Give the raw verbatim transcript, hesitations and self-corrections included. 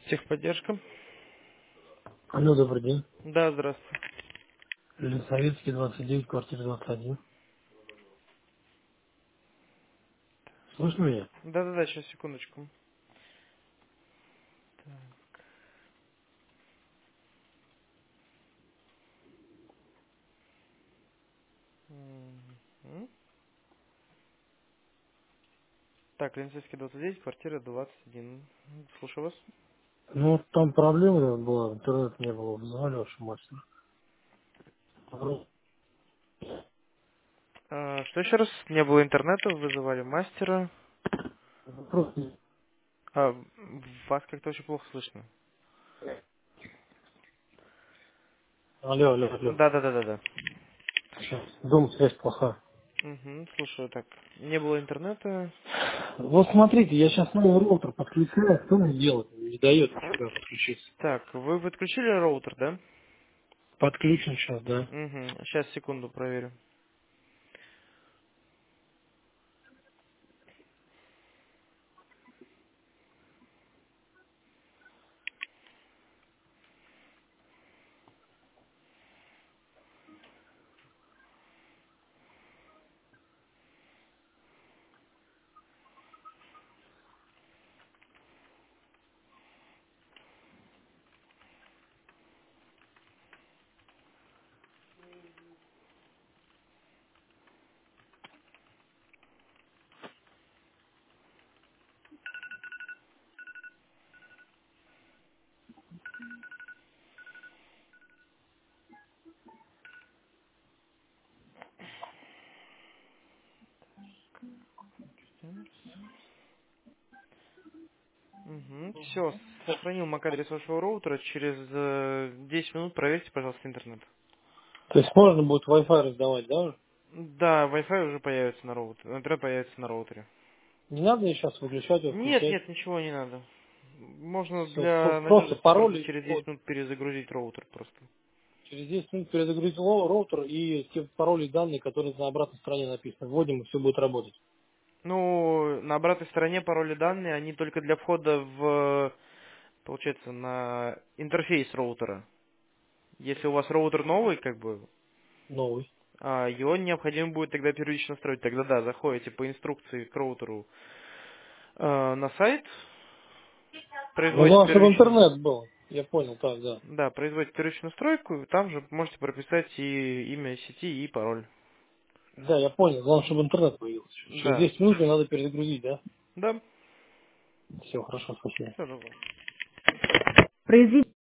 Техподдержка. Алло, добрый день. Да, здравствуйте. Советский, двадцать девять, квартира двадцать один. Слышно меня? Да-да-да, сейчас, секундочку. Мгм. Так, Ленинская двадцать девять, квартира двадцать один. Слушаю вас. Ну, вот там проблема была, интернет не было, вызывали вашу мастер. А, что еще раз? Не было интернета, вызывали мастера. Вопрос не- А, вас как-то очень плохо слышно. Алло, алло, алло. Да-да-да-да-да. Сейчас. Дом связь плоха. Угу, слушаю, так. Не было интернета. Вот смотрите, я сейчас новый роутер подключаю, что мне делать? Не дает нифига подключиться. Так, вы подключили роутер, да? Подключен сейчас, да. Угу, сейчас, секунду, проверю. Угу, все, сохранил эм эй си-адрес вашего роутера. Через э, десять минут проверьте, пожалуйста, интернет. То есть можно будет Wi-Fi раздавать, да? уже? Да, Wi-Fi уже появится на роутере. Интернет появится на роутере. Не надо ее сейчас выключать и Нет, включать. нет, ничего не надо. Можно Все, для просто надежности просто пароли. через десять минут перезагрузить роутер просто. Через десять минут перезагрузить ло- роутер и те пароли и данные, которые на обратной стороне написаны. Вводим, и все будет работать. Ну, на обратной стороне пароли данные, они только для входа в, получается, на интерфейс роутера. Если у вас роутер новый, как бы, Новый. а, его необходимо будет тогда периодично строить. Тогда да, заходите по инструкции к роутеру э, на сайт, Ну, производите главное, чтобы первичную, интернет был. Я понял, так, да. да, производите первичную стройку, там же можете прописать и имя сети, и пароль. Да, я понял. Главное, чтобы интернет появился. Через Да, десять минут мне надо перезагрузить, да? да, Все, хорошо, спасибо. все,